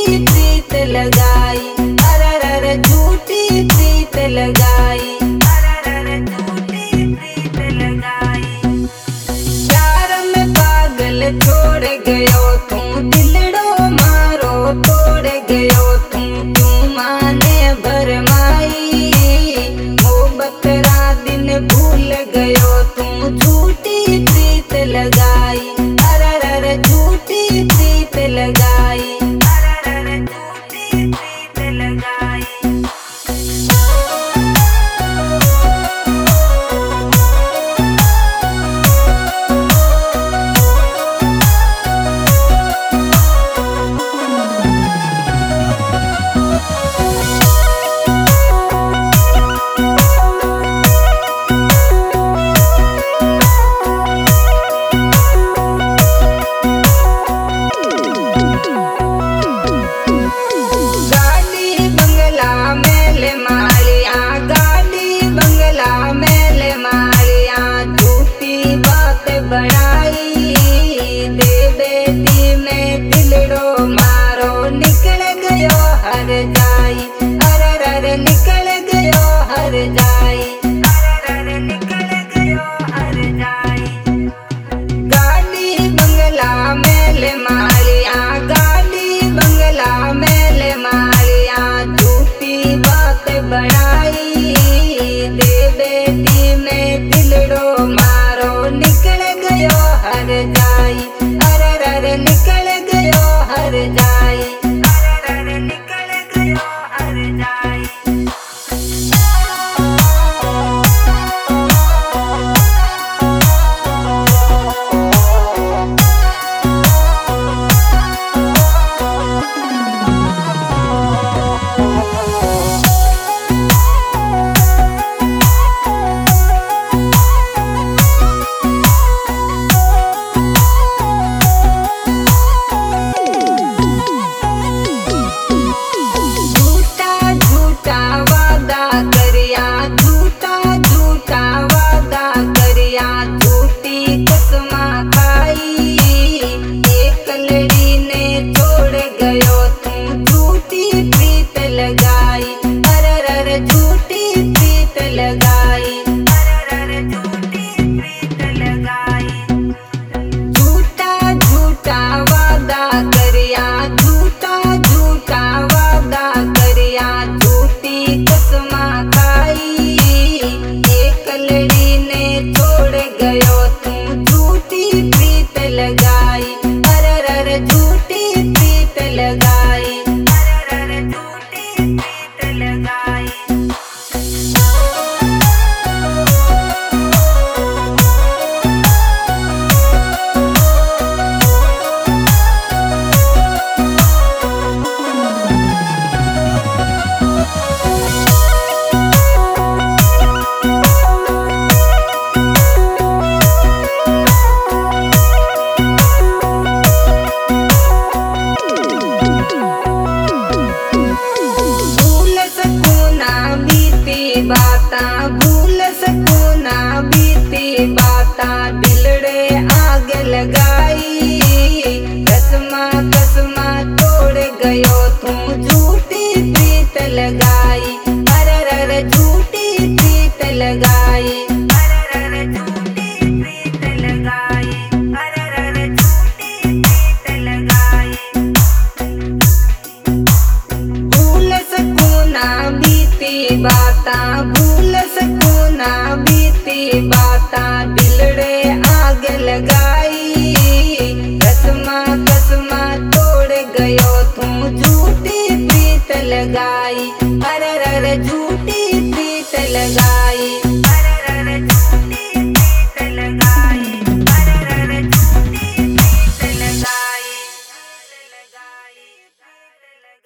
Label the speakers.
Speaker 1: प्रीत लगाई, अरर झूठी प्रीत लगाई, अरर झूठी प्रीत लगाई। प्यार में पागल छोड़ गयो तू, दिलड़ो मारो तोड़ गयो तू, क्यों माने भरमाई, मोहब्बत रा दिन भूल गयो तू, झूठी प्रीत लगाई, अरर झूठी प्रीत लगाई, अरर झूठी प्रीत लगाई। बढ़ाई दे बेटी में दिलड़ो मारो निकल गयो हर जाई, अरर निकल गयो हर जाई, अरर निकल गयो हर जाई। गाड़ी बंगला मेल मारिया, गाड़ी बंगला मेल मारिया, झूठी बात बढ़ाई दे बेटी में दिलड़ो मारो निकल गयो हर जाई, अरर निकल गयो हर जाई, अरर निकल गयो हर जाई। भूल सकूं ना बीती बाता, दिलड़े आग लगाई, कसमा कसमा तोड़ गयो तू, झूठी प्रीत लगाई, अरर झूठी प्रीत लगाई, अरर झूठी प्रीत लगाई, अरर झूठी प्रीत लगाई। भूल सकूं ना बीती बाता, भूल सकूं ना बीती बाता, दिलड़े आग लगाई, कसमा कसमा तोड़ गयो तू, झूठी प्रीत लगाई, अरर झूठी प्रीत लगाई।